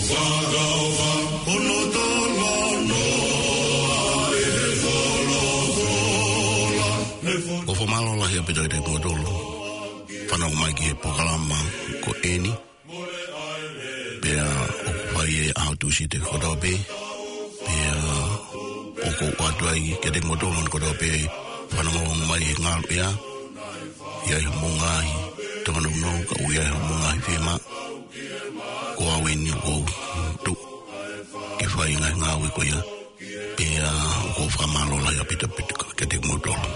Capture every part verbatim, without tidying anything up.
O fo malo la hia pita te modolo. Whanau mai ki he pokalama ko eni. Pea o whai e au tusi te kodau pe. Pea o ko watuai ke te modolo ko kodau pe. Whanau mai e ngalu ea. Ia i mongai. Tangana uno ka uia i mongai whima. Ko aweni o tu. Ke whai ngai ngawi ko ia. Pea o ko whamalo la hia pita pita ke te modolo.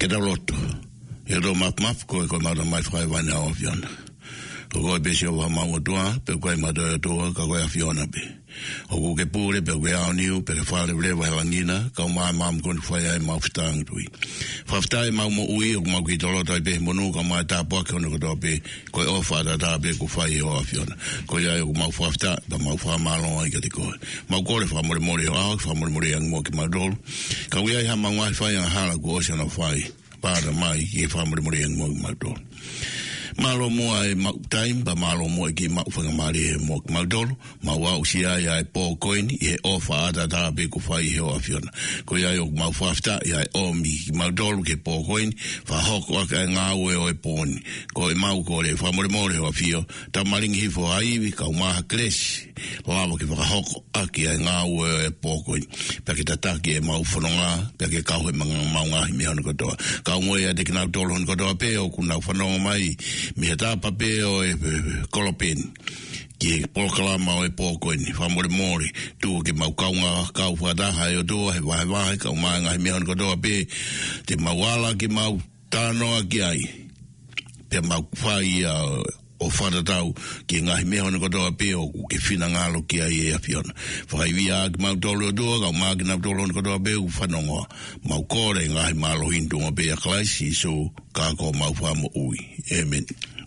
ke da loto e do map map ko ko ma mai fai vai na afiona o ko be se o ma mo toa pe ko ma do to ka ko afiona be o ko ke pure pe ko a niu pe fa le le va langina ka ma ma ko fai ai ma ftang tui fa ftai ma mo ui o ma ki to loto be mo no ka ma ta po ko no ko be ko o fa da da be ko fai o afiona ko ya o ma fa fta da ma fa ma lo ai ka ko ma ko le fa mo mo le a fa mo mo le ang mo ki ma dol ka wi ai ha ma wa fai a hala ko se no fai para mai ki fa mo mo le ang mo ma dol malo mo ai ma time ba malo mo ki ma fa mari mo ma dol ma wa usia ya po coin e ofa da da be ko fai he o afiona ko ya yo ma fa fta ya o mi ma dol ke po coin fa hoko ka nga we o e pon ko e ma ko le fa mo mo le o afio ta maling hi fo ai vi ka ma kres la mo ke fa hoko aki nga we e po coin pe ke ta ta ke ma fo nga pe ke ka ho ma ma nga mi on ko do ka mo ya de kna dol on ko do pe o ku na fo no mai mi hata pape o e kolopen ki polkalama o e poko ni famore mori tu ke mau kaunga kau whata hai o tu he wahe wahe kau maanga he mehon kotoa pe te mawala ki mau tanoa ki ai pe mau whai o whatatau ki ngahi mehon kotoa pe o ke whina ngalo ki ai e a fiona whai wia ki mau tolu o tua kau maa ki nau tolu o kotoa pe u whanongoa mau kore ngahi malo hintunga pe a klaisi so kako mau whamo ui amen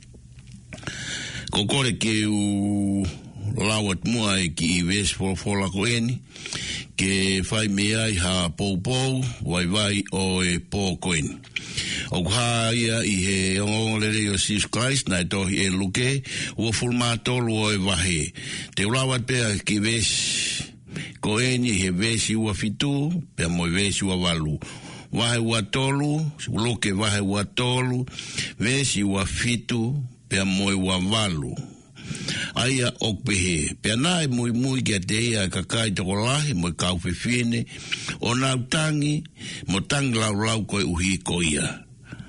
ko kore ke u lawat mua e ki i ves for fola ko eni ke whai mea i ha pou pou wai wai o e po koeni o ha ia i he ongolere o Jesus Christ na e tohi e luke ua fulmatolu o e wahe te ulawat pea ki ves ko eni he ves i ua fitu pea mo ves i ua walu wahe ua tolu luke wahe ua tolu ves i ua fitu pea mo i ua walu aia okpehe pea nae mui mui kia te ia kakai toko lahi mo i kau whiwhine o nau tangi mo tangi lau lau koe uhi ko ia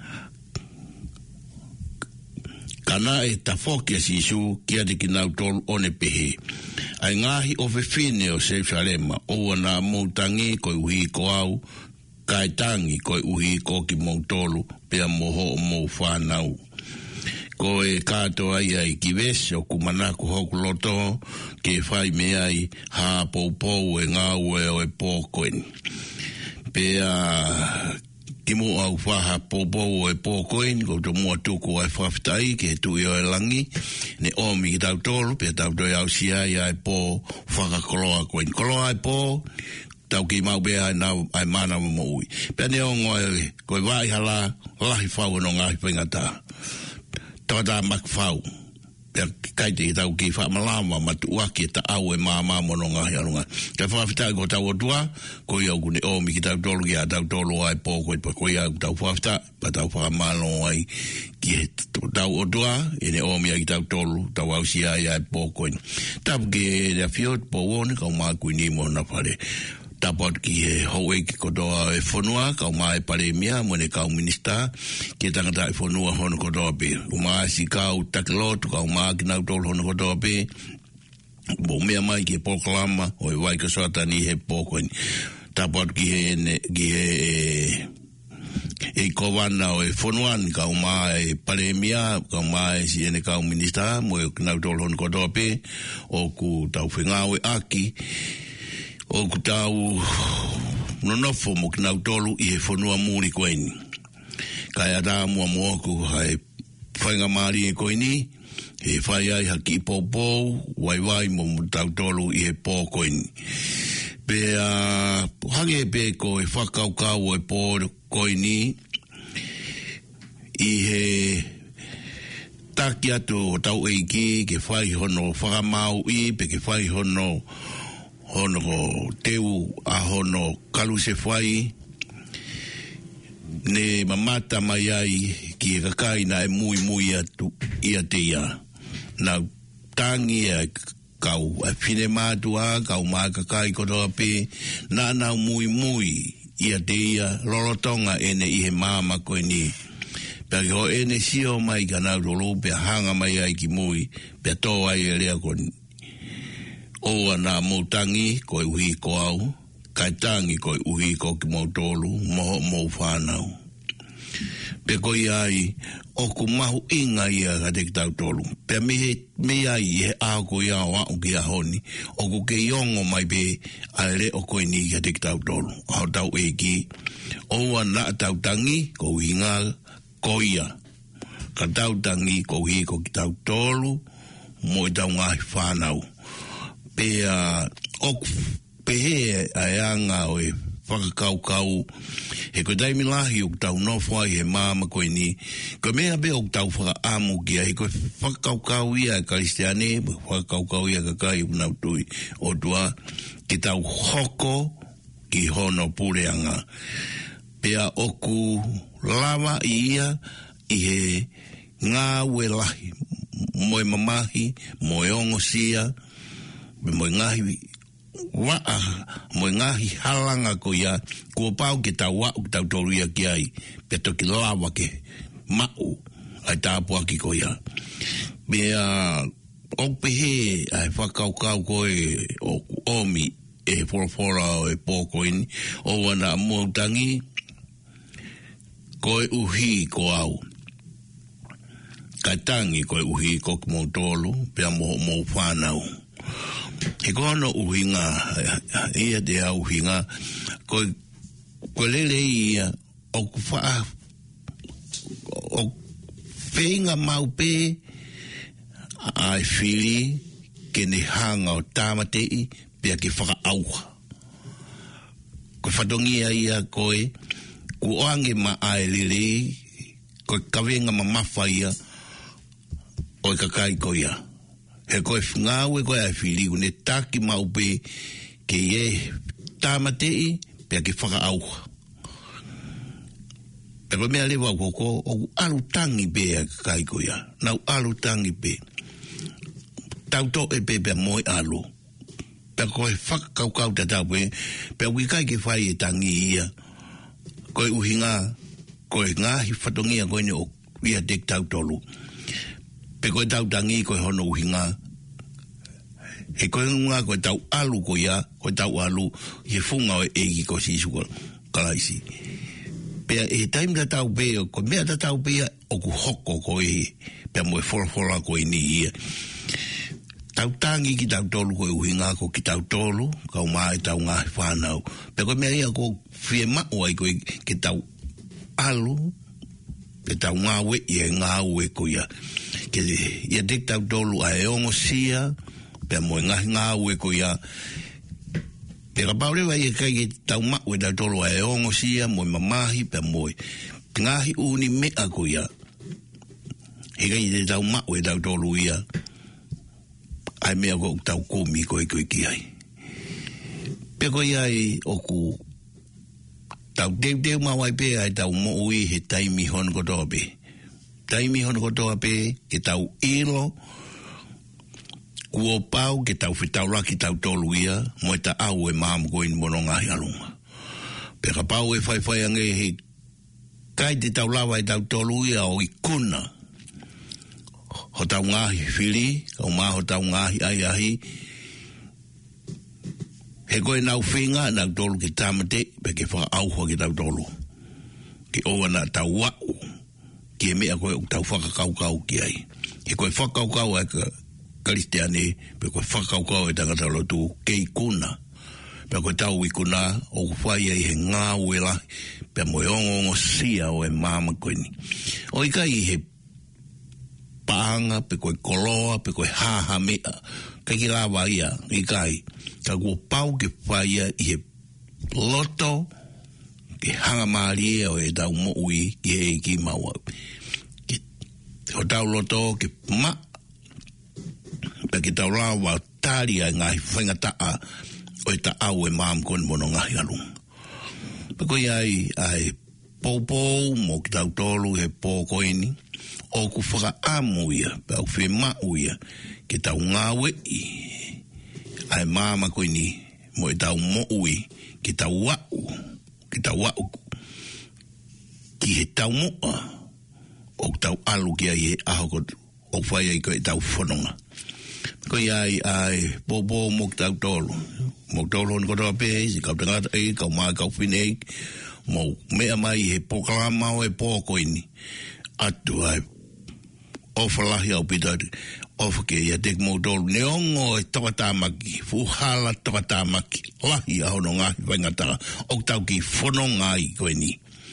kana e tafokia sisu kia te ki nau tolu one pehe ai ngahi o whiwhine o Jerusalema o na mo tangi koe uhi ko au kai tangi koe uhi ko ki mo tolu pea moho o mo whanau ko e kato ai ai ki vese o kumanaku hoku loto ke whai me ai ha pou pou e ngā ue o e pōkoeni. Pea ki mo au whaha pou pou o e pōkoeni ko to mua tuku ai whaftai ke tu i o e langi ne omi ki tau tolu pea tau doi au si ai ai pō whakakoloa koeni. Koloa ai pō tau ki mau bea ai nau ai mana mo ui. Pea ne ongo ai koe vai hala lahi whau no ngahi pengata. Tata makfau pe kai te tau ki fa malama matu waki ta au e mama mono ngahi arunga ka fa fita ko tau tua ko ia ku ne o mi ki tau tolu ki tau tolu ai po ko ko ia tau fa fita pa tau fa malo ai ki tau tua ene o mi ki tau tolu tau au si ai ai po ko tau ke le fiot po won ka ma ku ni mo na pare tapot ki e hoe ki kodoa e whanua, kau mai pare mea, mwene kau minista, ki tangata e whanua hono kodoa pe. Uma si kau takilotu, kau maa ki nau tolu hono kodoa pe, bo mea mai ki e pokalama, o e waika soata ni he pokoini. Tapot ki he, ki he e kowana o e whanuan, kau maa e pare mea, kau maa e si ene kau minista, mo e nau tolu hono kodoa pe, o ku tau whengau e aki, o ku tau nonofo mo ki nau tolu i he whanua muri koeni. Kai ata mua mua ku hai whainga maari e koeni, he whai ai haki i pōpō, wai wai mo mo tau tolu i he pō koeni. Pea hange pe ko e whakaukau e pō koeni, i he taki atu o tau eiki, ke whai hono whakamau i, pe ke whai hono hono teu a hono kalu se whai ne mamata mai ai ki e kakai na e mui mui atu ia te ia na tangi e kau a whine mātua kau maa kakai kotoa pe na nau mui mui ia te ia lorotonga ene i he māma koe ni pia ho ene sio mai ka nau rolo pia hanga mai ai ki mui pia tō ai e rea koni oa nā mautangi koe uhi ko au, kai tangi koe uhi ko ki mautolu, moho mou whanau. Pe koi ai, o ku mahu inga ia ka te kitau tolu. Pe me he, me ai he a ko ia o au ki a honi. O ku ke iongo mai pe a le o koe ni ka te kitau tolu. Hau tau e ki. O an la tau tangi, ko hinga ko ia. Ka tau tangi, ko hi ko kitau tolu, mo i tau ngahi whanau. Pe a, o pe he a anga o e whakakaukau. He ko taimi lahi o tau nofua i he māma koe ni. Ko mea be o tau whakaamu kia. He ko whakakaukau ia Karistiane, whakakaukau ia kakai unau tui o tua. Ki tau hoko ki hono pureanga. Pea oku lava ia i he ngā ue lahi. Moe mamahi, moe ongosia, moe ngahi waa, moe ngahi halanga ko ia, kua pau ke tau wau ki tau toru ia ki ai, pe toki lawa ke mau, ai tāpua ki ko ia. Mea, ope he, ai whakaukau koe o omi, e forofora o e pōkoini, o wana mōtangi, koe uhi ko au. Kai tangi koe uhi ko ki mōtolu, pea mō mō whanau. He kono uhinga, ia te au uhinga, koe, koe lele ia, o kuwha, o whenga mau pe, ai whiri, ke ne hanga o tāmatei, pea ke whaka auha. Koe whatongia ia koe, ku oange ma ai lele, koe kawenga ma mawha ia, o kakai ko ia. He koe whingawe koe ai whiri, ne taki maupe ke ie tāmatei, pea ke whaka auha. Pe koe mea lewa koko, o alu tangi pe a kakai ko ia. Nau alu tangi pe. Tau to e pe pe moi alu. Pe koe whaka kaukau te tau pe, pe wikai ke whai e tangi ia. Koe uhinga, koe ngahi whatongia koe ne o ia tek tau tolu. Pe koe tau tangi koe hono uhinga. He koe ngā koe tau alu ko ia, koe tau alu, he funga o egi ko sisu ko kalaisi. Pea e taim ta tau pea, koe mea ta tau pea, o ku hoko koe he, pea moe whorafora koe ni ia. Tau tangi ki tau tolu koe uhinga ko ki tau tolu, kau mai tau ngā whanau. Pea koe mea ia ko whie mao ai koe ki tau alu, pe tau ngā we ia ngā ue ko ia. Ke ia tek tau tolu a e ongo sia, pe moe ngahi ngā ue ko ia. Pe ka paurewa ia kai ke tau mau e tau tolu a e ongo sia, moe mamahi, pe moe ngahi uni mea ko ia. He kai te tau mau e tau tolu ia, ai mea ko tau komi ko e koe ki ai. Pe ko ia i oku tau teu teu mawai pe ai tau mo ui he taimi hon kotoa pe. Taimi hon kotoa pe ke tau ilo, kuo pau ke tau whitau laki tau tolu ia, mo e ta au e maamu koe ni mono ngahi alunga. Pe ka pau e whai whai ange he kai te tau lawa e tau tolu ia o i kuna. Ho tau ngahi whiri, kau maa ho tau ngahi ai ahi, he koe nau whinga, nau tolu ke tamate, pe ke wha auhua ke tau tolu. Ke oa na tau wau, ke mea koe o tau whakakaukau ki ai. He koe whakaukau ai ka Karistiane, pe koe whakaukau e tangata lotu kei kuna. Pe koe tau i kuna, o whai ai he ngā uela, pe moe ongo sia o e māma koe ni. O i kai he pāanga, pe koe koloa, pe koe haha mea, kai ki lawa ia, i kai, ka kua pau ke whaia i he loto, ke hanga maari e o e tau mo ui, ki he ki maua. O tau loto ke ma, pe ke tau lawa tāri ai ngahi whainga taa, o e ta au e maam kone mono ngahi alunga. Pe koe ai, ai pōpō, mo ki tau tolu he pō koeni, o ku whaka amu ia, pe au whi mau ia, ke tau ngāwe i, ai māma koe ni, mo e tau mo ui, ki tau wau, ki tau wau, ki he tau moa, o tau alu ki ai he aho o whai ai koe tau whanonga. Koe ai, ai, pōpō mo ki tau tolu, mo tolu hon kotoa pē, si kau tangata ei, kau maa kau whine ei, mo mea mai he pokalama o e pōkoini atu ai ofalahi au pitari ofake ia tek mo tolu ne ongo e tokatamaki fuhala tokatamaki lahi ahono ngahi waingata o tau ki whono ngai koe ni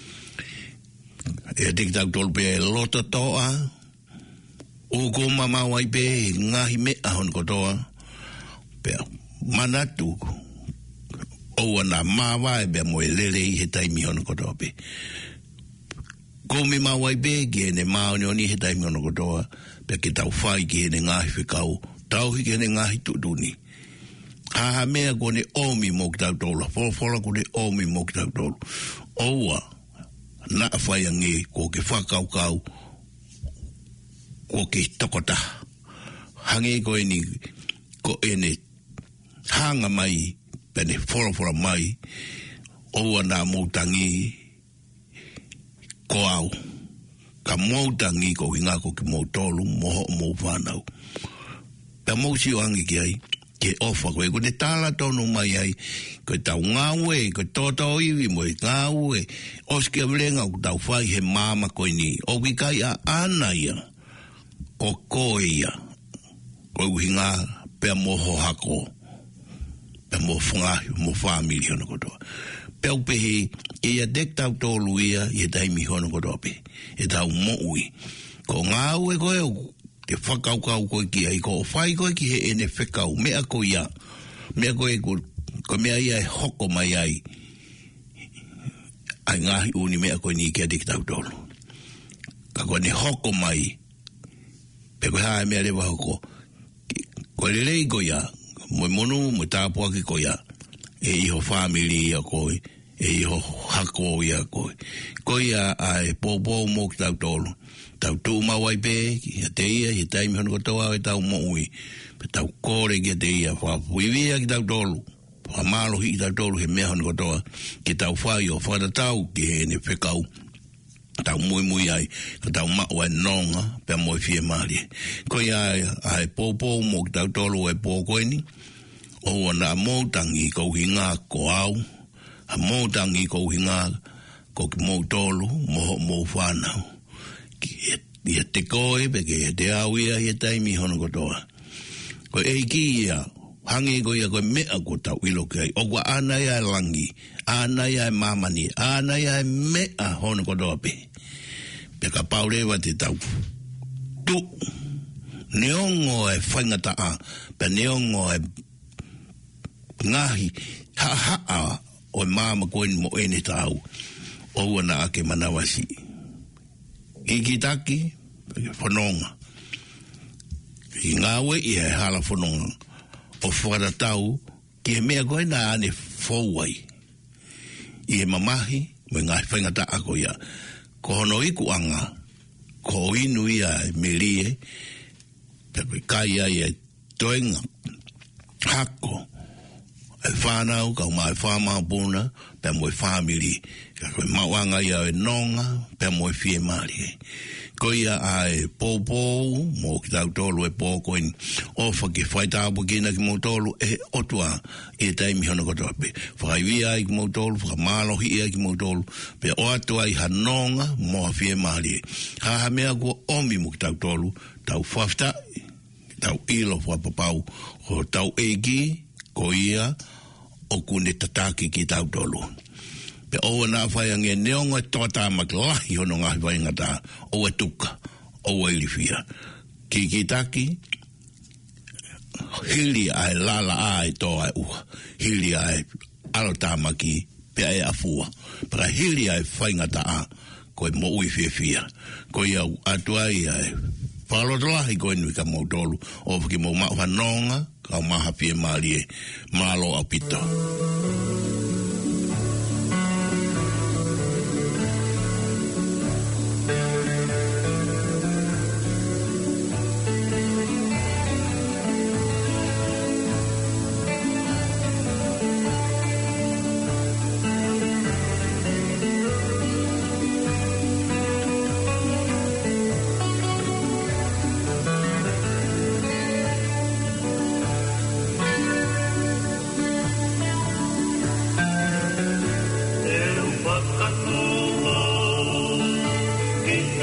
e tek tau tolu pe loto toa o ko mama wai pe ngahi me ahono kotoa pe manatu o ana mawa e be mo lele i he taimi ono kotoa pe ko me ma wai be ge ne ma oni he taimi ono kotoa pe ke tau whai ki hene ngahi whikau, tau hi ki hene ngahi tutuni. Haha mea kone omi mo ki tau tolu, whola kone omi mo ki tau tolu. Oua, na whai ange, ko ke whakau kau, ko ke tokota. Hange ko eni, ko ene, hanga mai, pene whola whola mai, oua na moutangi, ko au. Ka moutangi ko hinga ko ki moutolu moho mo whanau. Pea mousi o angi ki ai, ke ofa koe, ko ne tala tonu mai ai, ko tau ngawe, ko toto iwi mo i ngawe, oski a vlenga ko tau whai he mama koe ni, o ki kai a ana ia, ko koe ia, ko hinga pea moho hako, pea mo whangahi, mo whamili hono kotoa. Pea upehe, e ia dek tau tolu ia, i e taimi hono kotoa pe. E tau moui. Ko ngāu e koe, te whakaukau koe ki ai, ko whai koe ki he ene whekau, mea ko ia, mea koe ko, ko mea ia e hoko mai ai, ai ngahi uni mea koe ni kia dik tau tolu. Ka koe ne hoko mai, pe koe hae mea rewa hoko, koe lelei ko ia, moe monu, moe tāpua ki ko ia, e iho family ia koe, e iho hako ia koe. Koe ia ai pōpō mō ki tau tolu. Tau tū mawai pē, ki a te ia, i taimi hono kotoa e tau moui. Pe tau kore ki a te ia, whapuivia ki tau tolu. Whamalohi ki tau tolu he mea hono kotoa. Ki tau whai o whanatau ki he ne whekau. Tau mui mui ai, ka tau maua e nonga, pe moi fie maari. Koe ia ai pōpō mō ki tau tolu e pōkoini. O ana mōtangi kou hinga ko au. A mōtangi kou hinga ko ki mō tolu, mō mō whanau. Ki e te koe, peke e te au ia, i e taimi hono kotoa. Ko e ki ia, hangi ko ia koe mea ko tau ilo kei. O kwa ana ia e langi, ana ia e mamani, ana ia e mea hono kotoa pe. Peka paurewa te tau. Tu, neongo e whaingataa, pe neongo e ngahi, ha-ha-a, o mama koe ni mo ene tau. O ana ake manawasi. Iki taki, whanonga. I ngawe i he hala whanonga. O wharatau, ki he mea koe na ane fauai. I he mamahi, me ngai whaingata ako ia. Ko hono iku anga, ko inu ia me lie, pepe kai ia ia toenga, hako, e whanau, kau mai whamau puna, pe moe family, ka koe mawanga ia e nonga, pe moe fie maari. Ko ia ai pōpō, mō ki tau tolu e pōkoini, ofa ki whaitapu kina ki mō tolu, e otua, e taimi hono kotoa pe. Whakaiwia ai ki mō tolu, whakamalohi ia ki mō tolu, pe o atua i hanonga, mō a fie maari. Haha mea kua omi mō ki tau tolu, tau whafta, tau ilo whapapau, o tau eiki, ko ia, o kune tataki ki tau tolu. Pe oua nā whai ange neonga toa tā maklahi hono ngā whai ngata, oua tuka, oua ilifia. Ki ki taki, hili ai lala ai toa ai uha, hili ai alo tā maki, pe ai afua. Para hili ai whai ngata a, koe mo ui fia fia. Koe au atuai ai, whalotolahi koe nui ka mō tolu, o whaki mō maa whanonga, ka maha pia maari e, malo au pito.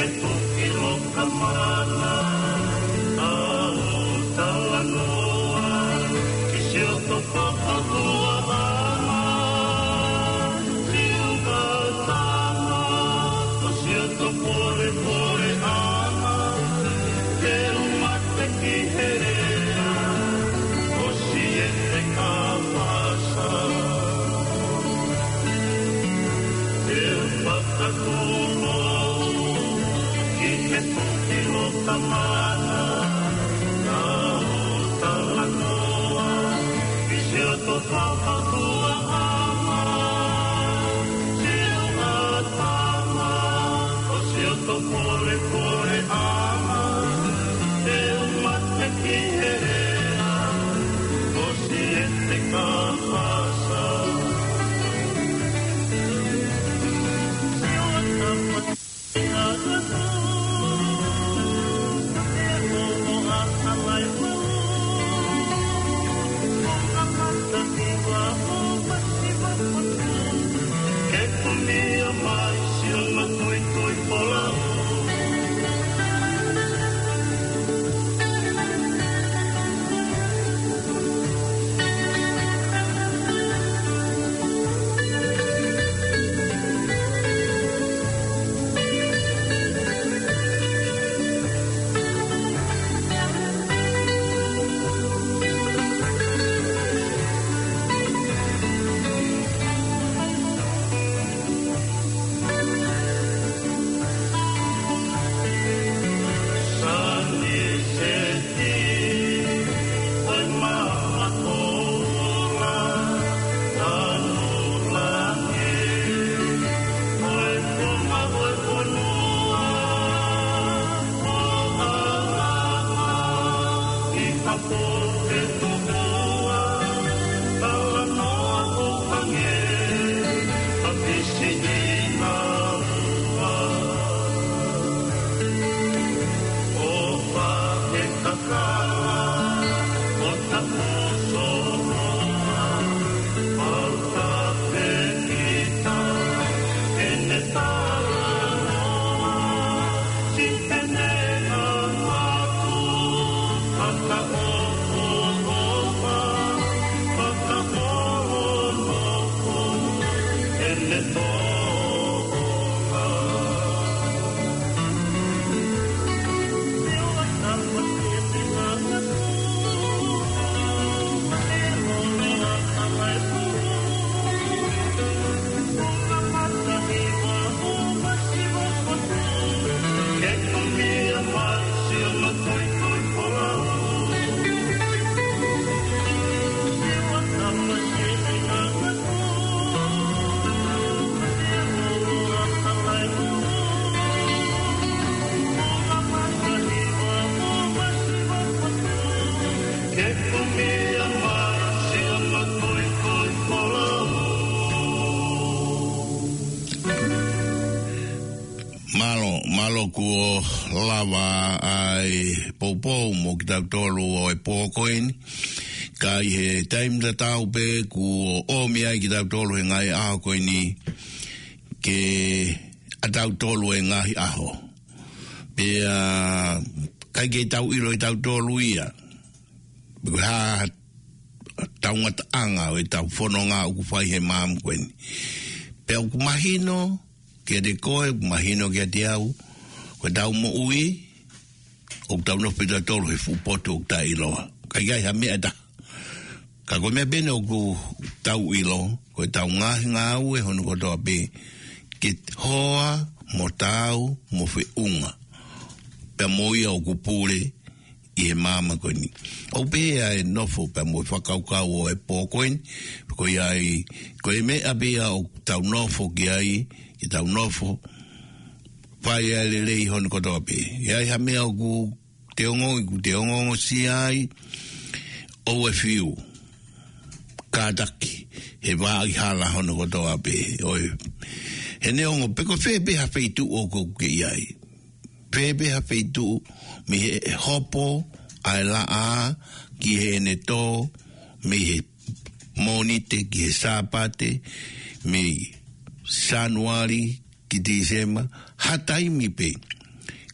Ko lava ai popo mo ki tau tolu o e pōkoini. Ka i he taim da tau pe ku o mi ai ki tau tolu e ngai aho koini ke a tau tolu e ngai aho. Pe uh, kai ke tau iro i tau tolu ia. Biku ha tau ngata anga o e tau whanonga o ku whai he maam koini. Pe au ku mahino ke de koe, ku mahino ke te au. Ko tau mo ui, o tau no pita tolu he fupoto o ta iloa. Kai gai ha mea ta. Ka ko mea bene o ku tau ilo, ko tau ngahi ngā ue hono ko toa pe, ke hoa mo tau mo fe unga. Pe mo ia o ku pule i he mama koini. O pe ia e nofo pe mo whakaukau o e pōkoini, ko ia i, ko e mea bea o tau nofo ki ai, ki tau nofo, pai ai le lei hon ko tope. Ia ha mea ku te ongo, ku te ongo si ai, o e fiu, kātaki, he wā i hala hon ko tope. He ne ongo, peko whebe ha feitu o ko ke iai. Whebe ha feitu, mi he hopo, ai la a, ki he ne tō, mi he monite, ki he sāpate, mi sanuari, ki te sema, hatai mi pe.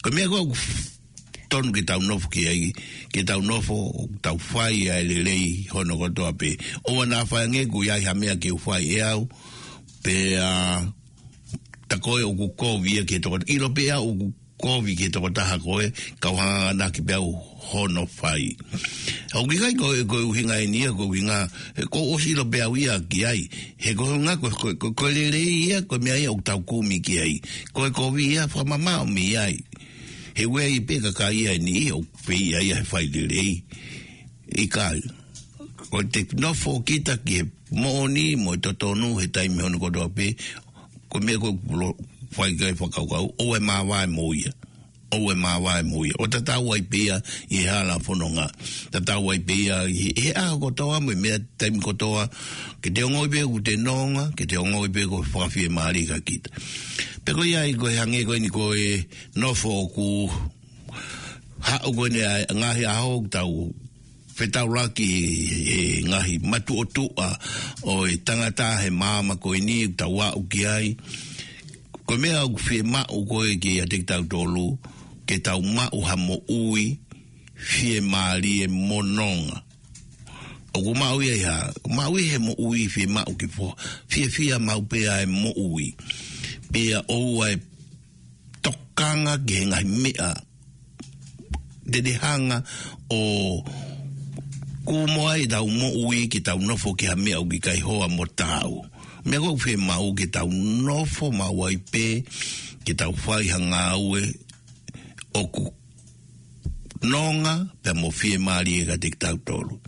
Ko mea ko tonu ke tau nofo ki ai, ke tau nofo tau whai ai le lei hono kotoa pe. O wana whai nge ku iai hamea ke whai e au, pe a ta koe o ku kovi ke toko, ilo pe au ku kovi ke toko taha koe, kauhanga na ki pe au hono whai. Au ki kai koe koe uhinga e nia, koe uhinga, ko osi ilo pe au ia ki ai, he koe nga koe koe le lei ia, koe mea ia o tau kumi ki ai, koe kovi ia whamamao mi ai. He wea i peka ka ia ni o pei ia ia whai le rei. I kai. Ko te nofo kita ki he mooni mo i totonu he taimi hono kotoa pe. Ko mea ko whai kai whakaukau. O e mawai mo ia. O e mawai mo ia. O tatau ai pea i he hala whanonga. Tatau ai pea i he aha kotoa mo i mea taimi kotoa. Ke te ongoi pea ku te nonga. Ke te ongoi pea ko whakawhie maari ka kita. Peko iai koe hange koe ni koe nofo ku hao koe ne ngahi aho tau whetau laki e ngahi matu o tua o e tangata he māma koe ni tau au ki ai. Koe mea au whie mau koe ki a te tau tolu ke tau mau ha mo ui whie maari e mononga. O ku mau ia ha, mau i he mo ui whie mau ki po, whie whia mau pea e mo ui. Pea o ai tokanga ke ngai mea dedehanga o kumoa i tau mo ui ki tau nofo ki ha mea o ki kai hoa mo tau. Mea kou whi mau ki tau nofo mau ai pe ki tau whai hanga aue o ku nonga pe mo whi maari e ka te tau tolu.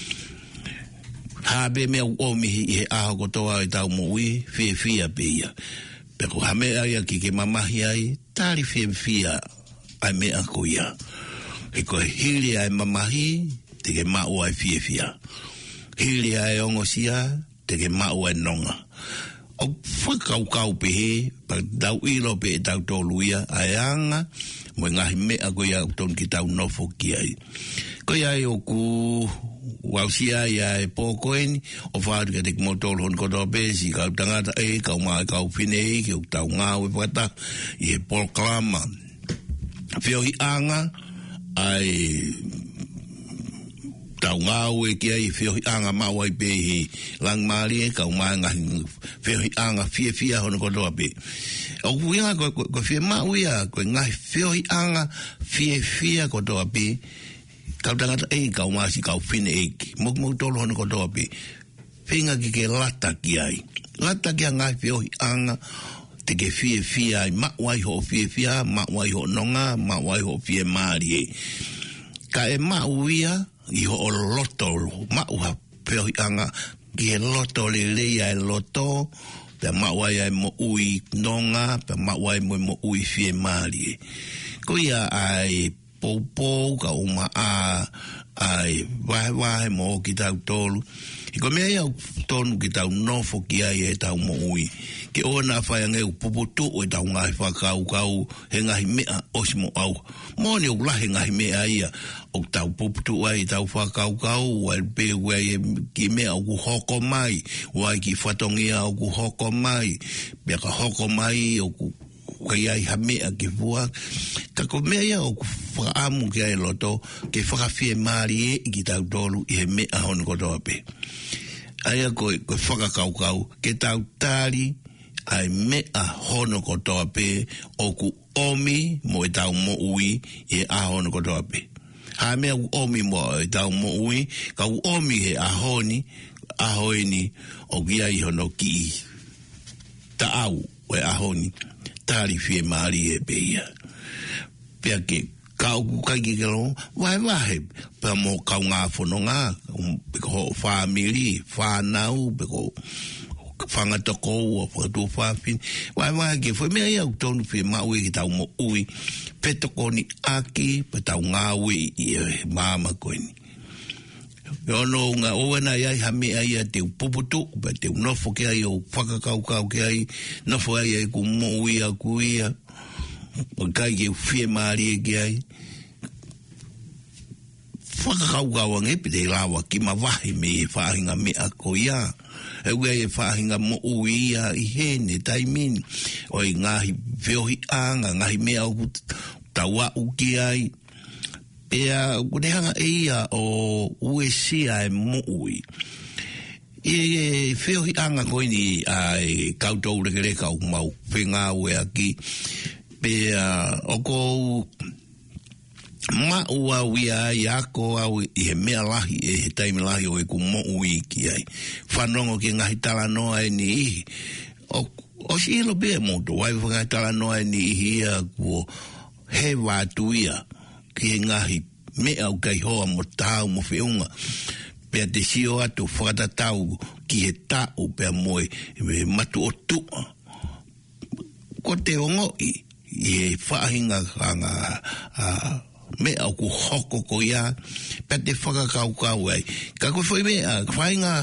Habe mea o mihi i he aho kotoa i tau mo ui whi whia pe ia. Peko hame ai ki ke mamahi ai, tari whia whia ai mea ko ia. E koe hiri ai mamahi, te ke mau ai whia whia. Hiri ai ongosia, te ke mau ai nonga. O whakaukau pe he, pa tau ilo pe e tau toluia, ai anga, mo ngahi mea ko ia ton ki tau nofo ki ai. Ko ia e o ku wausia ia e pōkoeni, o whaari ka te kumotolo hon kotoa pēsi, kau tangata e, kau mai kau whine e, ki o tau ngāu e whakata, i he polklama. Whiohi anga, ai tau ngāu e ki ai, whiohi anga mau ai pē he langmāri e, kau mai ngahi whiohi anga whie whia hon kotoa pē. O kuinga ko whie mau ia, ko ngahi whiohi anga whie whia kotoa pē, kau tangata e kau maasi kau whine eiki. Moku moku tolo hono kotoa pe. Whinga ki ke lata ki ai. Lata ki a ngai whiohi anga. Te ke whie whie ai. Mawai ho whie whia. Mawai ho nonga. Mawai ho whie maari e. Ka e mau ia. I ho o loto. Mau ha whiohi anga. Ki he loto le leia e loto. Pe mawai ai mo ui nonga. Pe mawai mo mo ui whie maari e. Ko ia ai poupou ka uma a ai vai vai mo ki tau tolu i ko mea iau tonu ki tau nofo ki ai e tau mo ui ki ona whai ange u puputu o e tau ngai whakau kau he ngahi mea osi mo au mo ni u lahe ngahi mea ia o tau puputu ai tau whakau kau wai pe wai ki mea o ku hoko mai wai ki whatongia o ku hoko mai mea ka hoko mai o ku kai ai ha mea ki fua ka ko mea ia o whaamu ki ai loto ke whakawhie maari e i ki tau tolu i he mea hon kotoa pe aia koe koe whakakaukau ke tau tari ai mea hono kotoa pe o ku omi mo e tau mo ui i a hono kotoa pe ha mea ku omi mo e tau mo ui ka ku omi he a honi a hoini o kia i hono ki ta au o e a honi tari whie maari e peia. Pea ke kau kukai ki kero, wai wahe, pea mo kau ngā whono ngā, peko ho whamiri, whanau, peko whangatoko, o whakatu whawhin, wai wahe ke whai mea iau tonu whie mau e ki tau mo ui, petoko ni aki, pe tau ngā ui i e māma koeni. Yono ngā oana iai hame ai a te upuputu, pa te unofo ke ai o whakakaukau ke ai, nofo ai ai ku mo uia ku ia, o kai ke whie maari e ke ai. Whakakaukau ange pe te lawa ki ma wahi me e whahinga mea ko ia. E ua e whahinga mo uia i hene taimini, o i ngahi whiohi anga, ngahi mea o tawa uki ai pea kunehanga eia o uesia e muui e feo hi anga koini ai kautou rekereka o mau whenga ue aki pea oko ma ua wia i ako au i he mea lahi e he taimi lahi o e ku mo ui ki ai whanongo ki ngahi tala noa e ni ihi o, o si ilo bea moto wai whangai tala noa e ni ihi ia kuo he wātuia ki he ngahi mea u kai hoa mo tāu mo whiunga pea te sio atu whakatatau ki he tāu pea moe e matu o tua ko te ongoi i he whahinga kanga a me au ku hoko ko ia pe te whakakau kau ai ka koe whai mea whainga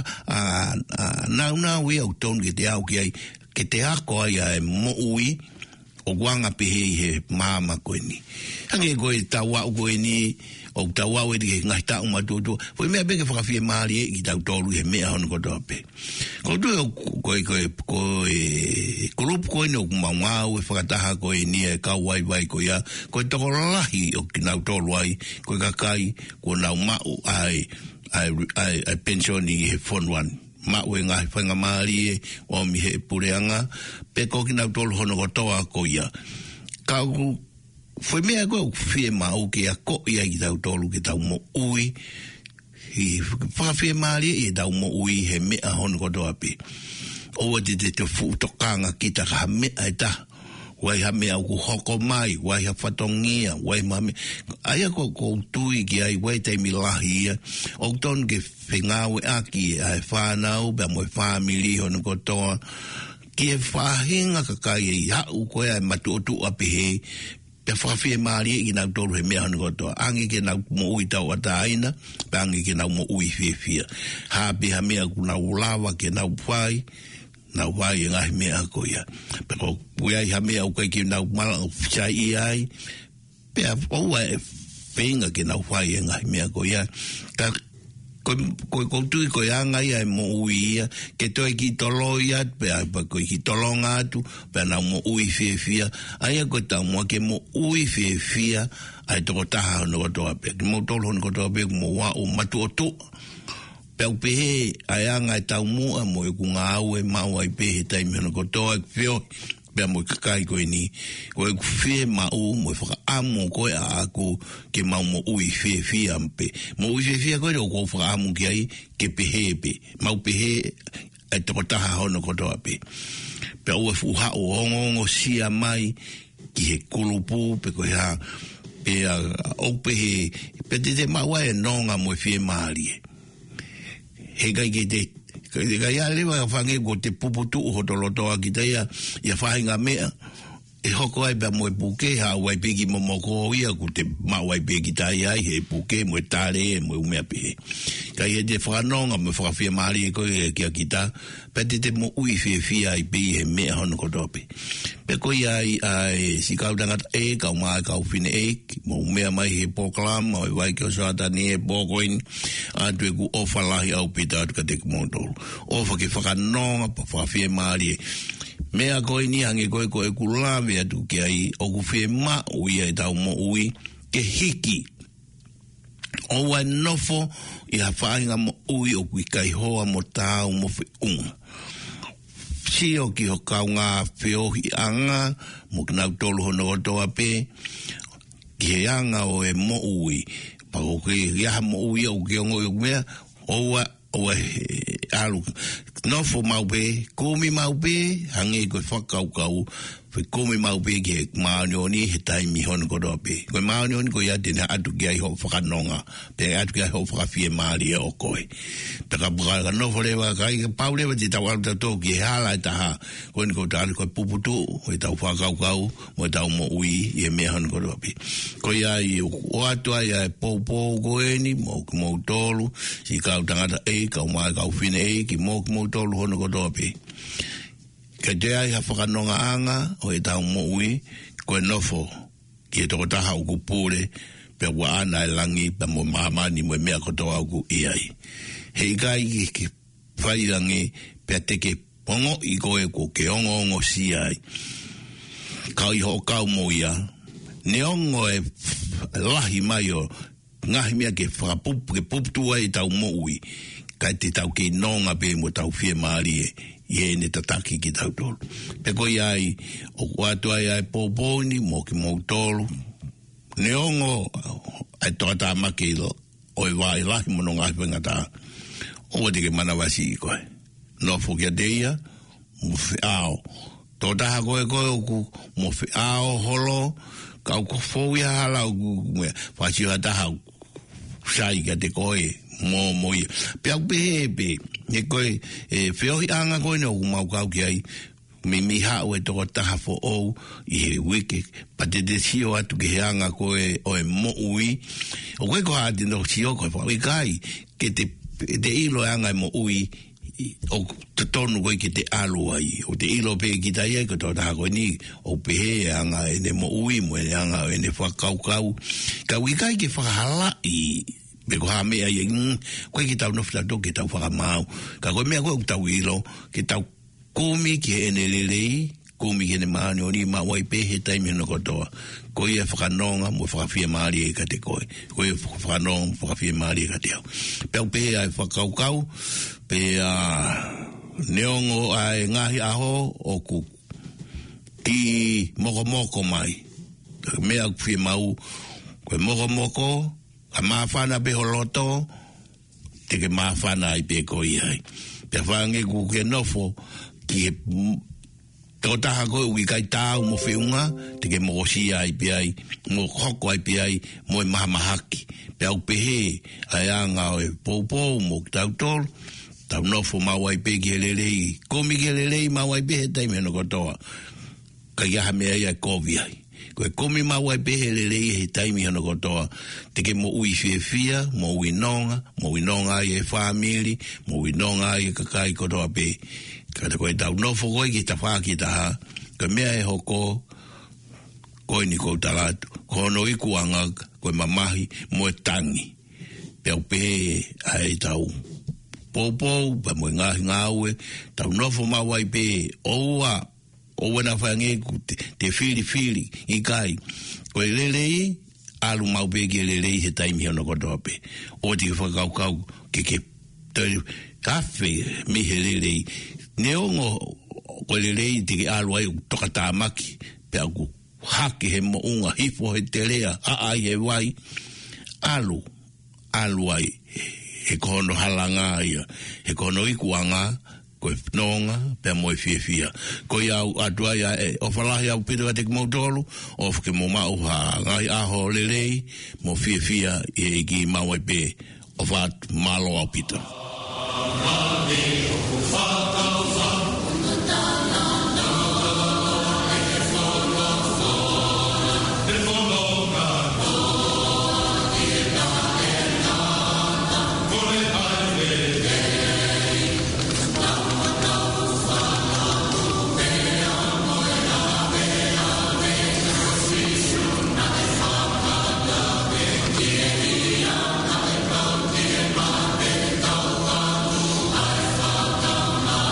nau nau i au tonu ki te au ki ai ke te ako ai ai mo ui o guanga pehe he māma koe ni hange koe tawa u koe ni o tawa u e ke ngai tau matutu whai mea peke whakawhia maari e ki tau tolu he mea hono kotoa pe ko tu koe koe koe kurupu koe no kumangau e whakataha koe ni e kau wai wai koe ia koe toko lahi o ki nau tolu ai koe kakai koe nau mau ai ai ai ai pensioni he whonuan mau e ngai whainga maari e o mi he pureanga pe ko ki nau tolu hono kotoa koe ia kau foi mea koe whie mau ke a ko ia i tau tolu ke tau mo ui i whakawhia maari e tau mo ui he mea hono kotoa pe oa te te te whutokanga ki ta ka mea e ta wai ha mea ku hoko mai wai ha whatongia wai mame aia ko ko tui ki ai wai teimi lahi ia o ton ke whengawe aki ai whanau bea moe whamili hono kotoa ki e whahinga kakai e hau koe ai matu o tu api he pe whawhia maari i nau tolu he mea hono kotoa angi ke nau mo ui tau ata aina pe angi ke nau mo ui whia whia hape ha mea ku nau lawa ke nau whai nau whai e ngahi mea ko ia pe ko puiai ha mea ukai ki nau mala o whiai i ai pe a oua e whenga ke nau whai e ngahi mea ko ia ka koe koutui koe anga ia e mo ui ia ke toi ki tolo ia pe a koe ki tolo ngātu pe nau mo ui whia whia aia koe tau mua ke mo ui whia whia ai toko taha hono kotoa pe ki mo tolo hono kotoa pe mo wa o matu o tu pe au pehe ai anga e tau mua mo e ku ngā au e mau ai pehe taimi hono kotoa e whio pea mo kakai koe ni koe ku whie mau mo e whaka amu koe a aku ke mau mo ui whie whie ampe mo ui whie whie koe o kou whaka amu ki ai ke pehe pe mau pehe ai toko taha hono kotoa pe pea ue fuha o ongongo sia mai ki he kulupu pe koe ha pea o pehe pe te te maua e nonga mo e whie maari e he kai ke te ka ia lewa ka whange ko te puputu ho to lotoa ki te ia ia whainga mea e hoko ai pa mo e puke ha wai peki mo moko ia ko te ma wai peki tai ai he puke mo e tare e mo umea pehe ka ia te whanonga mo whakawhia maari e koe kia kita pe te te mo ui whia whia ai pe he mea hono kotope pe koe ai ai si kau tangata e kau maa kau whine e mo umea mai he poklam o wai kio soata ni e pokoin atu e ku ofa lahi au pita atu ka te kumotolu ofa ke whakanonga pa whakawhia maari e mea koe ni hange koe koe ku lawe atu ki ai o ku whie ma ui ai tau mo ui ke hiki o wai nofo i ha whainga mo ui o kui kai hoa mo tāu mo whi unga si o ki ho kau ngā whiohi anga mo kinau tolu hono o toa pe ki he anga o e mo ui pa o ke iaha mo ui o ki ongo i mea o wa o e alu nofo mau pe kumi mau pe hange koe whakau kau Whi kome mau pe ki he maonioni he taimi hono kodoa pe. Koe maonioni koe ia tena atu ki ai ho whakanonga. Pe atu ki ai ho whakawhie maari e o koe. Pe ka puka ka nofo lewa ka i pau lewa te tau alu tato ki he hala e taha. Koe ni koe tālu koe puputu, koe tau whakau kau, mo tau mo ui i he mea hono kodoa pe. Koe ia i o atu ai ai pou pou koe ni, mo ki mou tolu, si kau tangata e, kau mai kau whine e, ki mou ki mou tolu hono kodoa pe. Ka te ai ha whakanonga anga o e tau mo ui, koe nofo ki e toko taha uku pūre, pe wa ana e langi, pe mo maamani mo e mea kotoa uku i ai. Hei kai ki ki whairangi, pe teke pongo i koe ko ke ongo ongo si ai. Kau i ho kau mo ia, neongo e lahi mai o ngahi mea ke whakapupu, ke puputua e tau moui, kai te tau ke nonga pe mo tau fie maari e, ie ne tataki ki tau tolu. Peko iai, o kuatua iai poponi, mo ki mou tolu, neongo, ai toa tā maki ilo, o e wai lahi mono ngahi penga tā, o te ke manawasi i koe. No fukia deia, mo fi ao, tō taha koe koe oku, mo fi ao holo, ka uko fōu ia hala uku, whasi ha taha, sai ka te koe, mo mo ia. Pea upe pe, e koe, e whiohi anga koe ne oku mau kau ki ai, me mi hao e toko taha fo ou, i he wike, pa te te sio atu ke he anga koe, o e mo ui, o koe ko hati no sio koe, whau i kai, ke te, te ilo anga e mo ui, o te tonu koe ki te alu ai, o te ilo pe ki tai ai, ko tō taha koe ni, o pehe anga e ne mo ui, mo e anga e ne whakaukau, ka ui kai ke whakahala i, me ko ha mea i, mm, koe ki tau nofta to, ke tau whakamau, ka koe mea koe u tau ilo, ke tau kumi ki e ne lelei, kumi ki ne maani, o ni ma wai pehe taimi hino kotoa, koe e whakanonga, mo whakawhia maari e ka te koe, koe e whakanonga, mo whakawhia maari e ka te au. Pea pehe ai whakaukau, pe a neongo ai ngahi aho o ku ki moko moko mai mea kui mau koe moko moko a mawhana pe holoto te ke mawhana ai pe koi ai pe whange ku ke nofo ki e tō taha koe ui kai tāu mo whiunga te ke moko si ai pe ai mo hoko ai pe ai mo e maha mahaki pe au pehe ai anga o e poupou mo tau tolu tau nofo mawai pe ki helelei, komi ki helelei mawai pe he taime no kotoa, ka iaha mea ia kovi ai. Koe komi mawai pe helelei he taime no kotoa, te ke mo ui fie fia, mo ui nonga, mo ui nonga ai e whamiri, mo ui nonga ai e kakai kotoa pe. Ka te koe tau nofo koe ki ta whaki taha, ka mea e hoko, koe ni kou talatu, kono i kuanga, koe mamahi, mo e tangi, peo pe ai tau. Popo, pa mo ngahi ngawe, tau nofo mawai pe, oua, oua na whange ku te, te whiri whiri, i kai. Koe lelei, alu mau pe ki lelei he taimi hana kotoa pe. O te whakau kau, ke ke, te kawhi mi he lelei. Neongo, koe lelei te ke alu ai, toka tāmaki, pe aku hake he mo unga, hifo he te lea, a ai he wai, alu, alu ai, he kono halanga ia, he kono ikuanga, koe nonga, pia moe fia fia. Koe au atua ia, e, o whalahi au pito a te kimoutolu, o whake mo mau ha ngai aho lelei, mo fia fia i e ki mau e pe, o what malo au pito. Bye.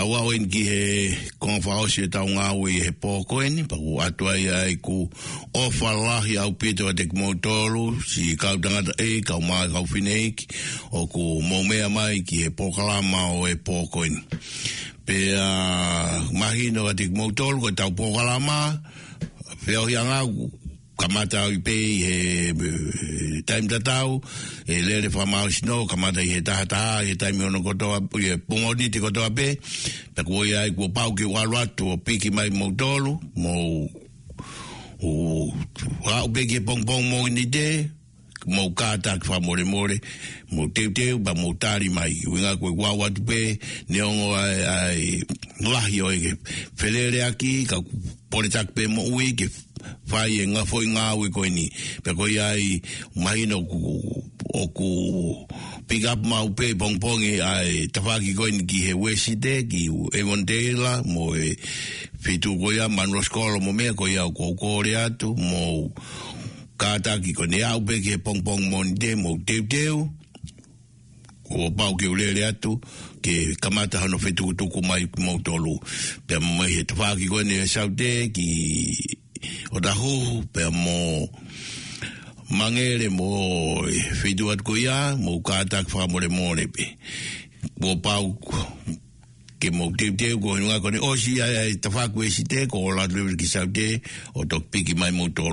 Awa o inki he konfao se tau ngā ue he pōko eni, paku atua ia e ku ofa lahi au pito a tek mōtoro, si kau tangata e, kau mai kau whineiki, o ku mōmea mai ki he pōkalama o e pōko eni. Pe uh, mahino a tek mōtoro, ko tau pōkalama, whio hianga, kamata i pe he time tatau e lere whamau sino kamata i he tahataha he time ono kotoa e pungoni te kotoa pe pe kua ia i kua pau ki walu atu o piki mai mautolu mo o wau peki e pong pong mo ni te mo kata ki whamore more mo teu teu ba mo tari mai winga kua wau atu pe ne ongo ai ai lahi o e whelere aki ka pore tak pe mo ui ke vai e ngā foi ngā ue koe ni. Pe koe ai mahina o ku, o ku pick up mau pe pong pongi ai tawhaki koe ni ki he Wesite, ki Avondale, mo e whitu koe a Manros Kolo mo mea koe au kou kore atu, mo kātaki koe ne au pe ki he pong pong mo ni te, mo teu teu, o pau ke ulere atu, ke kamata hano whitu tuku mai mo tolu. Pe mai he tawhaki koe ni e saute ki o da ho pe mo mangere mo fidu at koia mo kata fa more more pe mo pau ke mo te te ko nga ko o si ai ta fa ko si te ko la driver ki sa te o tok piki mai motor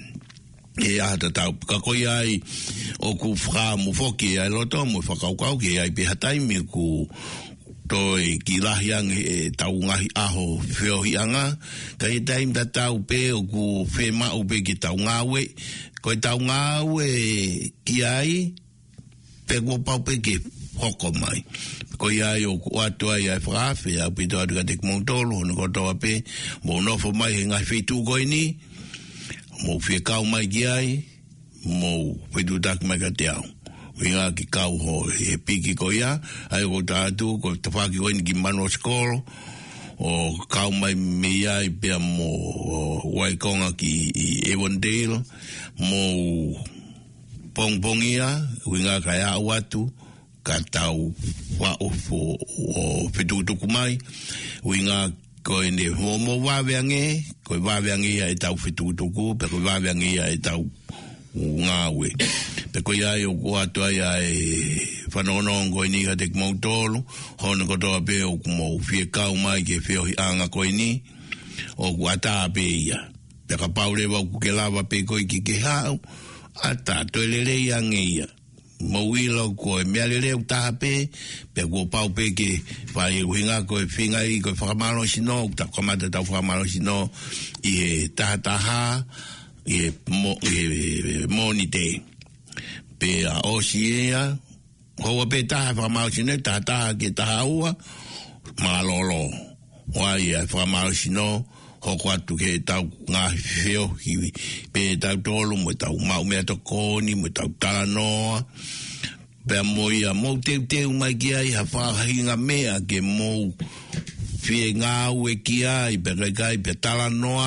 e a ta ta ka koia ai o ku fra mo foki ai loto mo fa ka ka ke ai pe hatai me ku toi ki lahiang e tau ngahi aho whio hianga, ka e taim ta tau pe o ku whema o pe ki tau ngawe, ko e tau ngawe ki ai, pe kua pau pe ke hoko mai. Ko iai o ku atua iai whakawhi, a pito atu ka tek mōtolo, hono kotoa pe, mo nofo mai he ngai whitu koe ni, mo whie kau mai ki ai, mo whitu tak mai ka te au. Winga ki kau ho he piki ko ia, ai ko tātu, ko tawhaki ko ni ki Manros Kolo, o kau mai me ia i pia mo Waikonga ki Avondale, mo pongpongia, winga ka ia watu, ka tau wa ofo o whitutuku mai, winga ko ene mo mo waweange, ko waweange ia e tau whitutuku, pe ko waweange ia e tau ngawe. Pe ko ia o ko atua ia e whanonongo i ni ha tek mautolu, hono kotoa pe o kumo fie kau mai ke whio hi anga ko i ni, o ku ata pe ia. Pe ka paure wau ku ke lawa pe ko i ki ke hau, ata toelere ia nge ia. Mawilo ko e mea lere u taha pe, pe ko pau pe ke whai uhinga ko e whinga i ko e whakamaro sino, ta kamata tau whakamaro sino, i he taha taha, i he mo, moni te. Pe a osi ea, hoa pe taha whamau sino, taha taha ke taha ua, malolo. Wai e whamau sino, hoko atu ke tau ngā whio hiwi. Pe tau tolu, mo tau mau mea to koni, mo tau talanoa. Pe a mo ia, mo teu teu mai ki ai, ha whahinga mea ke mo whie ngā ue ki ai, pe kai kai, pe talanoa.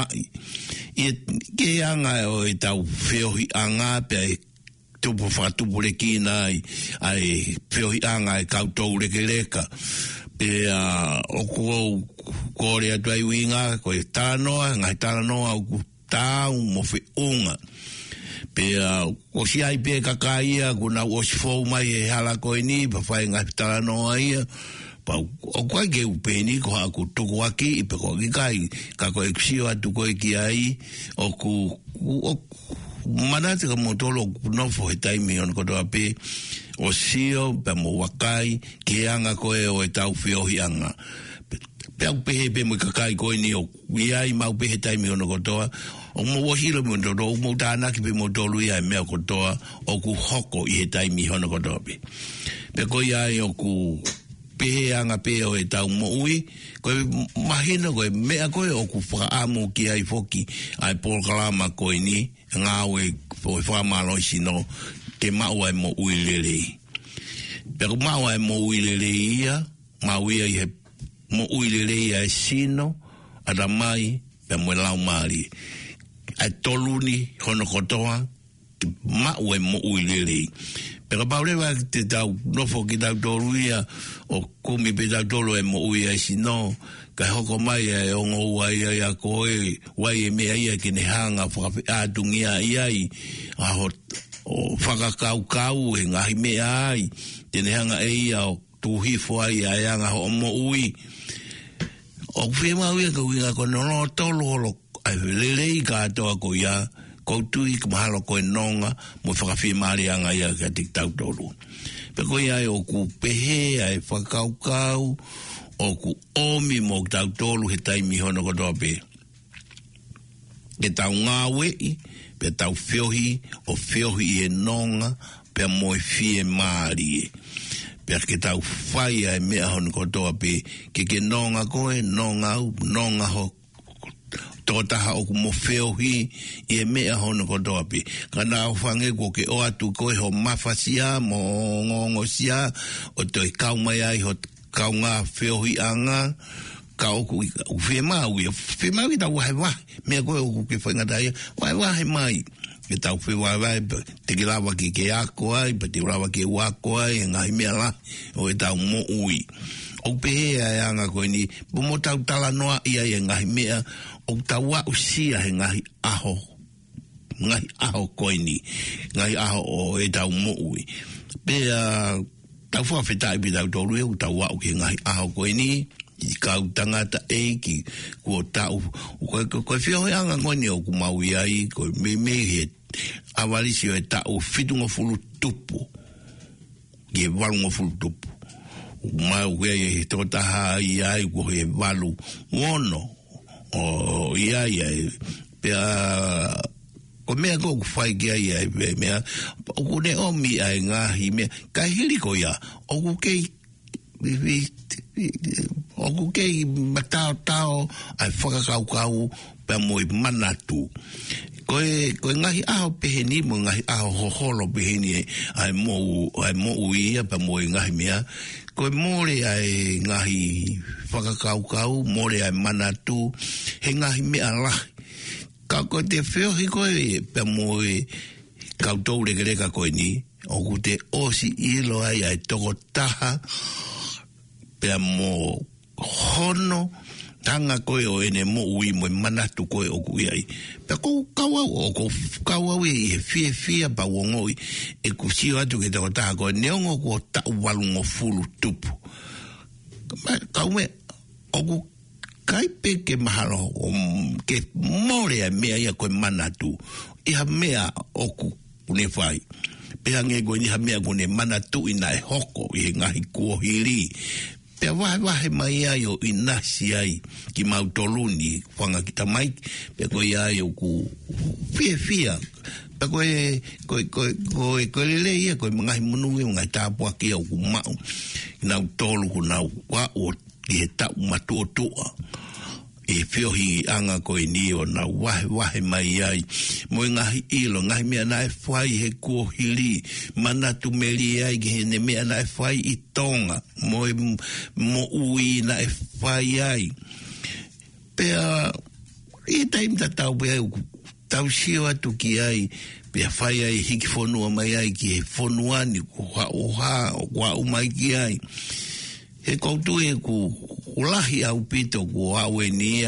I ke anga o e tau whio hi anga, pe ai tupu whatupu le kina ai, ai whio hi anga e kautou leke leka. Pe a oku au kore atu ai winga, ko e tānoa, ngai tānoa au ku tāu mo whi unga. Pe a o si ai pe kakaia, kuna o si fōu mai e hala koe ni, pa whai ngai tānoa ia, pa o koe ke upeni, ko haku tuku aki, i pe ko ki kai, ka koe ksio atu koe ki ai, o ku, o manate ka motolo nofo he taimi on kotoa pe, o sio, pe mo wakai, ke anga koe o e tau whiohi anga. Pe au pehe pe mo kakai koe ni o iai mau pehe taimi ono kotoa, o mo wahilo mo toto, o mo tānaki pe mo tolu iai mea kotoa, o ku hoko i he taimi ono kotoa pe. Pe koe iai o ku pehe anga pe o e tau mo ui, koe mahina koe mea koe o ku whakaamu ki ai foki, ai Paul Kalama koe ni, ngāwe po e whakamalo sino, ke mau ai mo ui lele. Pero mau ai mo ui lele ia, mau ia i he mo ui lele ia e sino, ada mai, pe mo lau maari. Ai toluni, hono kotoa, mau ai mo ui lele. Pe Pero pauleva te tau nofo ki tau toruia o kumi pe tau tolu e mo uia sino ka hoko mai e ongo ua ia ia koe wai e mea ia ki ne hanga whakatungia iai a ho o whakakau kau e ngahi mea ai te ne hanga e ia o tuhifo ai a ianga ho mo ui o whima uia ka uia ko nono tolu holo ai lelei ka atoa ko ia koutui ka mahalo koe nonga mo whakawhimari anga ia ka tik tau tolu. Pe koe ai o ku pehe ai whakaukau o ku omi mo tau tolu he taimi hono kotoa pe. Ke tau ngāwe i, pe tau whiohi o whiohi e nonga pe mo e fie maari e. Pe ke tau whai ai mea hono kotoa pe ke ke nonga koe, nonga au, nonga ho tōtaha o ku mo whiohi i e mea hono kotoa pe. Kana au whange ko ke o atu koe ho mawhasia mo ngongo sia o toi kaumai ai ho kau ngā whiohi anga ka oku u whemau i whemau i tau wahe wahe mea koe oku ke whaingatai wahe wahe mai e tau whewahe wahe te ki rawa ki ke ako ai pa te rawa ki wako ai e ngahi mea la o e tau mo ui o pehe ai anga koe ni mo tau tala noa ia e ngahi mea o tau wa usia he ngahi aho ngahi aho koe ni ngahi aho o e tau mo ui pea tau whawhetai pi tau toru e u tau wa uke ngahi aho koe ni i kau tangata e ki kua tau koe whiohe anga koe ni o ku mau iai koe me me he awalisi o e tau whitunga fulu tupu ki e walunga fulu tupu mau koe e he totaha iai koe he walu wono o iai ai pea ko mea ko whai ki ai ai mea o ku ne omi ai ngahi mea ka hiri ko ia o ku kei o ku kei matao tao ai whakakaukau pea moi manatu koe koe ngahi aho peheni mo ngahi aho hoholo peheni ai mo ai mo uia pea moi ngahi mea koe more ai ngahi whakakaukau more ai manatu he ngahi mea lahi ka koe te whiohi koe pe moe kautou regereka koe ni o ku te osi ilo ai ai toko taha pe mo hono tanga koe o ene mo ui mo manatu koe o kui ai pe kou kawau o kou kawau e fie fie pa wongoi e ku sio atu ke toko taha koe neongo ko ta walungo fulu tupu kaume o ku kaipe ke mahalo ke more a mea ia koe manatu iha mea oku une whai pea nge koe niha mea kone manatu ina e hoko i he ngahi kuohiri pea wahe wahe mai ai o inasi ai ki mautoluni whanga ki tamai pea koe ai o ku fia fia pea koe koe koe koe koe lele ia koe ngahi munungi ngai tāpua ki au ku mau nau tolu ku nau wa o i he tau matu o tua e whiohi anga koe ni o na wahe wahe mai ai mo ngahi ilo ngahi mea na e whai he kuohiri manatu meri ai ki he ne mea na e whai i tonga mo, mo ui na e whai ai pea i taim ta tau pea tau sio atu ki ai pea whai ai hiki whonua mai ai ki he whonuani ko ha o ha o kwa umai ki ai he koutu e ku ulahi au pito ku awe nia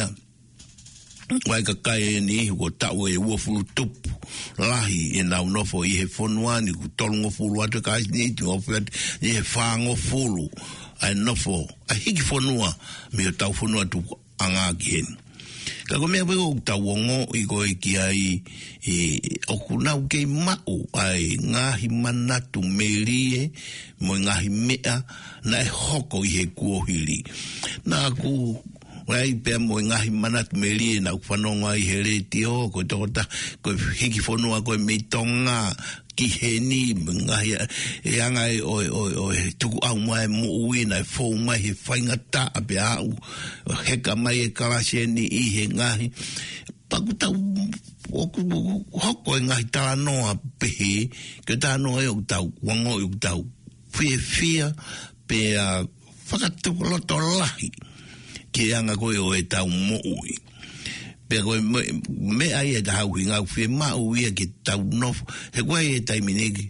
wai ka kai e ni ko tau e uofulu tupu lahi e nau nofo i he whonuani ku tolungo fulu atu ka ni tu ofet i he whango fulu ai nofo a hiki whonua me o tau whonua tu anga ki heni ka ko mea wego tau ongo i koe ki ai e oku nau kei mau ai ngahi manatu merie mo ngahi mea na e hoko i he kuohiri na ku wai pea mo ngahi manatu merie na whanonga i he reti o koe tokota koe hiki whonua koe mei tonga ki he ni ngahi e anga e o o o tuku au mai mo ui na fo mai he whaingata a pe au heka mai e kalase ni i he ngahi pakuta oku hoko e ngahi tala noa pehe ke tā noa e o tau wango e o tau fia fia pe a whakatuku loto lahi ke anga koe o e tau mo ui pero me, me ai e hau hinga fe ma uia ki tau nof he koe e taimine o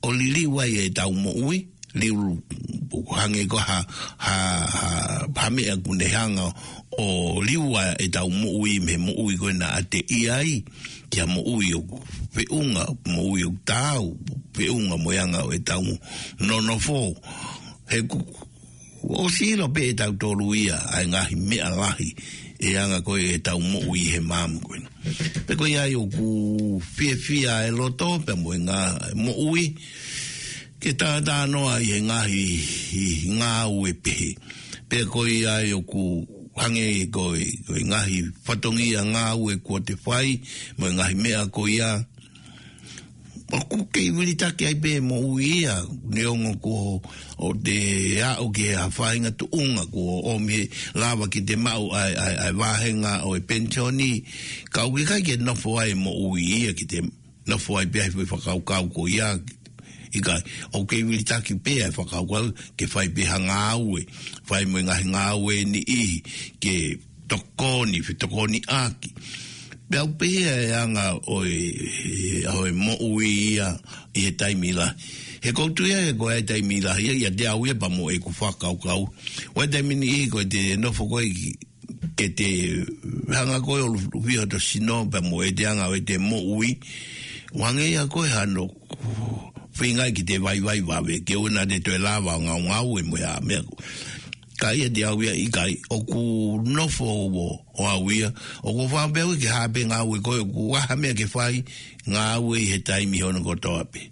o liliwa e tau mo ui, liu hange ko ha, ha, ha, ha mea kune hanga o liwa e tau mo ui me mo ui koe na ate iai, kia mo ui o peunga, mo ui o tau, peunga mo yanga o e tau nono fo, he o silo pe e tau tolu ia, ai ngahi mea lahi, e anga koe e tau mo ui he mamu koe. Pe koe ai o ku fia fia e loto, pe mo e ngā mo ui, ke tā tā noa i he ngahi i ngā ue pehe. Pe koe ai o ku hange koe, koe ngahi whatongi a ngā ue kua te whai, mo e ngahi mea koe ia. O ku kei wili take ai pe mo ui ia, neongo ko o te ao ke a whainga tu unga ko o me lava ki te mau ai, ai, ai wahenga o e pensioni, ka ui kai ke nofo ai mo ui ia ki te nofo ai pe ai whakau kau ko ia, i kai, o kei wili take pe ai whakau kau ke whai pe ha ngā ue, whai mo ngahi ngā ue ni ihi, ke tokoni, whitokoni aki. Pea upea e anga o e, o e mo ui ia i he taimila. He koutu ia e koe e taimila ia, ia te au ia pa mo e ku whakau kau. O e taimini i koe te nofo koe ke te hanga koe o luwhia to sino pa mo e te anga o e te mo ui. Wange ia koe hano whingai ki te vai vai wawe, ke una te toe lava o ngau ngau e mo ia mea koe. Ka ia te au ia i kai, o ku nofo o o au ia, o ku whambeu ki hape ngā ue koe, o ku wahamea ke whai, ngā ue i he taimi hono kotoa pe.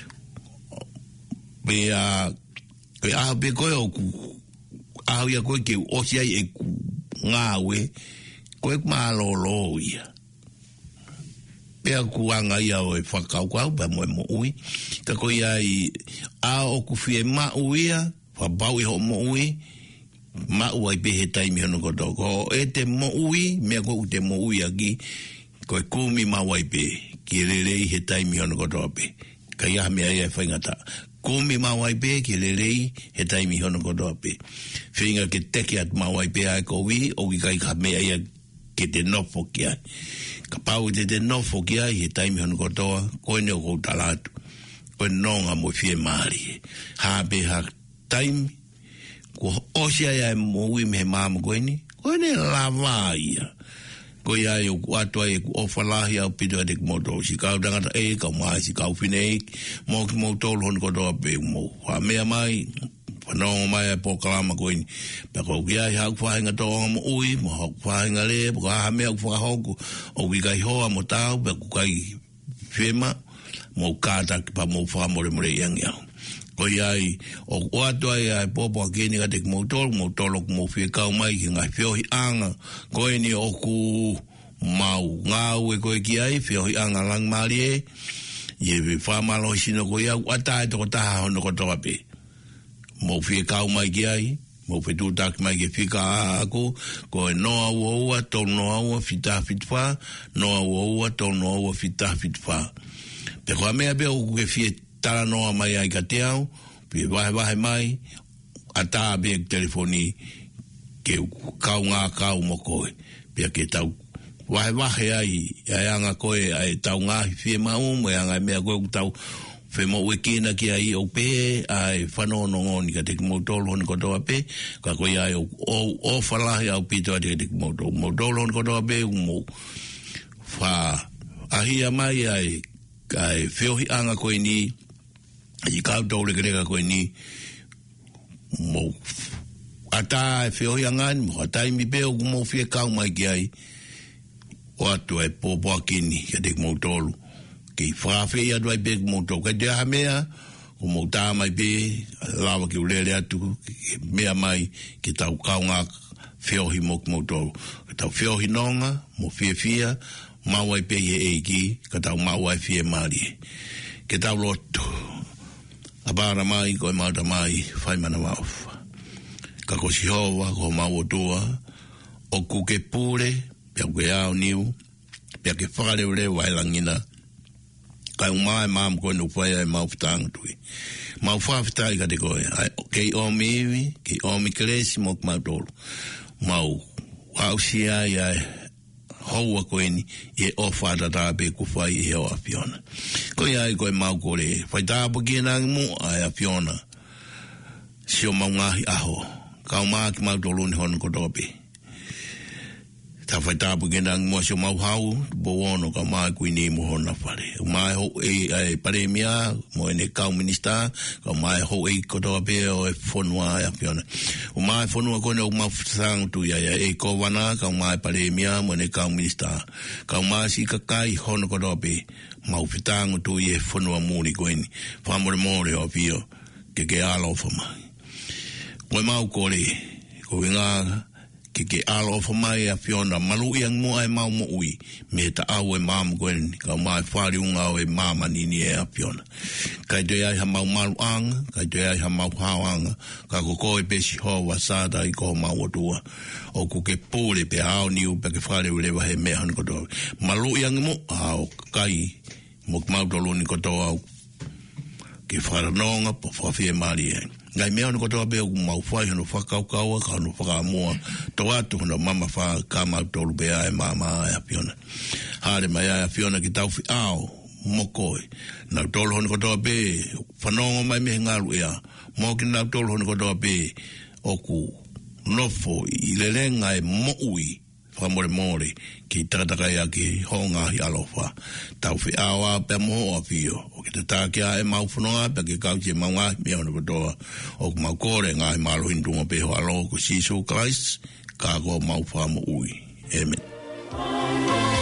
Pe a, koe ahape koe o ku, au ia koe ke osi ai e ku ngā ue, koe maa lo lo ia. Pe a ku anga ia o e whakau kau, pa moe mo ui, ka koe ai, a o ku fie ma uia, whabau i ho mo ui, ma ua i pehe taimi hono koto. Ko e te mo ui, mea ko u te mo ui aki, ko e kumi ma ua i pehe, ki rerei he taimi hono koto ape. Ka ia mea ia e whaingata. Kumi ma ua i pehe, ki rerei he taimi hono koto ape. Whainga ke teke at ma ua i pehe ai ko ui, o ki kai ka mea ia ke te nofo ki ai. Ka pau te te nofo ki ai, he taimi hono kotoa, koe ne o kou talatu. Koe nonga mo fie maari. Ha pe ha taimi, ko osia ia e mo ui me māma koe ni, koe ne lava ia. Koe ia e o atua e ku ofalahi au pito ate kumoto, si kau tangata e, kau mai, si kau fine e, mo ki mo tolu hon kotoa pe mo, wha mea mai, whanongo mai e pokalama koe ni, pe kou ki ai hau whahinga toa mo ui, mo hau whahinga le, po ka hamea ku whakahoku, o ki kai hoa mo tau, pe ku kai whiema, mo kāta ki pa mo whamore more iangi au. Ko iai, o atua ia e popo a keni ka te ki mautolo, mautolo ku mau whia kau mai ki ngai whiohi anga, ko e ni o ku mau ngā ue koe ki ai, whiohi anga lang maari e, i e whamalo sino ko iau, ata e toko taha hono ko toa pe. Mau whia kau mai ki ai, mau whetu taki mai ki whika a ako, ko e noa ua ua, tol noa ua, whita whitwha, noa ua ua, tol noa ua, whita whitwha. Pe koa mea pe o kuke whia tala noa mai ai ka te au, pe wahe wahe mai, a tā pe telefoni, ke kau ngā kau mo koe, pe ke tau, wahe wahe ai, ai anga koe, ai tau ngāhi whie mau, mo anga mea koe ku tau, whe mo ue kena ki ai o pe, ai whanono ngoni ka te ki mautolo honi kotoa pe, ka koe ai o, o, o whalahi au pito a te ki mautolo, mautolo honi kotoa pe, mo, wha, ahia mai ai, kai whiohi anga koe ni, i kau tau reka reka koe ni, mo, ata e whiohi angani, mo atai mi peo ku mo whia kau mai ki ai, o atu e pōpō a kini, ka te kumau tolu, ki whawhi atu ai pe kumau tolu, kai te aha mea, o mo tā mai pe, lawa ki ulele atu, mea mai, ki tau kau ngā whiohi mo kumau tolu, ka tau whiohi nonga, mo whia whia, mau ai pe ye eiki, ka tau mau ai whia maari, ke tau lotu, a bara mai, koe mauta mai, whai mana maufa. Ka ko si hoa, ko mau o tua, o kuke pure, pia koe au niu, pia ke whakareu reu ai langina, kai umai maam koe nu whai ai mau whitanga tui. Mau whawhitai ka te koe, kei o miwi, kei o mi kresi mo kumau tolu. Mau, au si ai ai, haua koe ni e o whātata pe ku whai e o a Fiona. Ko ia i koe mau kore, whai tāpa ki nā mu a Fiona. Sio mau ngahi aho, kau maa ki mau tolu ni hono kotope. Ta whai tāpa ki nā mua sio mau hau, bo ono kau maa kui ni mo hona whare. Mai ho e e paremia, mo e ne kau minista, kau mai ho e kotope o e whonua a Fiona. O mai whonua kone o mau whatangu tu ia ia e ko wana, kau mai paremia, mo ne kau minista. Kau mai si kakai hono kotope, mau whatangu tu ia e whonua mōri koeni. Whamore mōre o Fio, ke ke alo whamai. Koe mau kore, koe ngā, ke ke alo whamai a Fiona, malu iang mua e mau mo ui, me ta au e māma koeni, kau mai whāri unga o e māma nini e a Fiona. Kai te ai ha mau malu anga, kai te ai ha mau hao anga, ka ko koe pesi hoa sāta i ko mau atua, o ko ke pōle pe hao niu pe ke whare ulewa he mea hana kotoa. Malu iang mo, hao kai, mo mau tolu ni kotoa au, ke wharanonga po whawhia maari e. Ngai mea hana kotoa pe o mau whai hana whakaukaua, ka hana whakamua, to atu hana mama wha ka mau tolu pe ai mama a Fiona. Hare mai a Fiona ki tau whi ao, mokoe. Nau tolu hana kotoa pe, whanonga mai mehe ngaru ea, mo ki nau tolu hana kotoa pe, o ku nofo i le renga e moui, whamore mōre, ki takatakai a ki honga hi alofa. Tau whi awa pe moho a Fio, o ki te tākia e mau whanonga, pe ki kauti e maunga, mea hana kotoa, o ku mau kore ngā he malo hindunga pe ho alo, ku Jesus Christ, ka ko mau whamo ui. Amen.